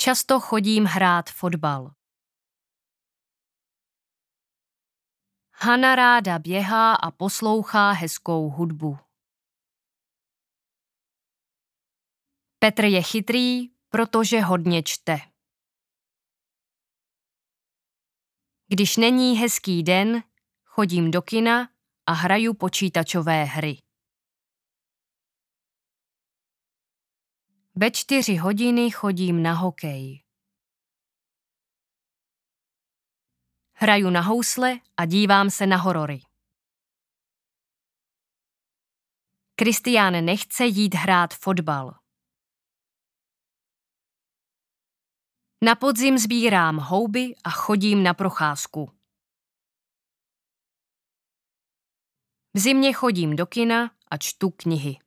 Často chodím hrát fotbal. Hana ráda běhá a poslouchá hezkou hudbu. Petr je chytrý, protože hodně čte. Když není hezký den, chodím do kina a hraju počítačové hry. Ve 4 hodiny chodím na hokej. Hraju na housle a dívám se na horory. Kristián nechce jít hrát fotbal. Na podzim sbírám houby a chodím na procházku. V zimě chodím do kina a čtu knihy.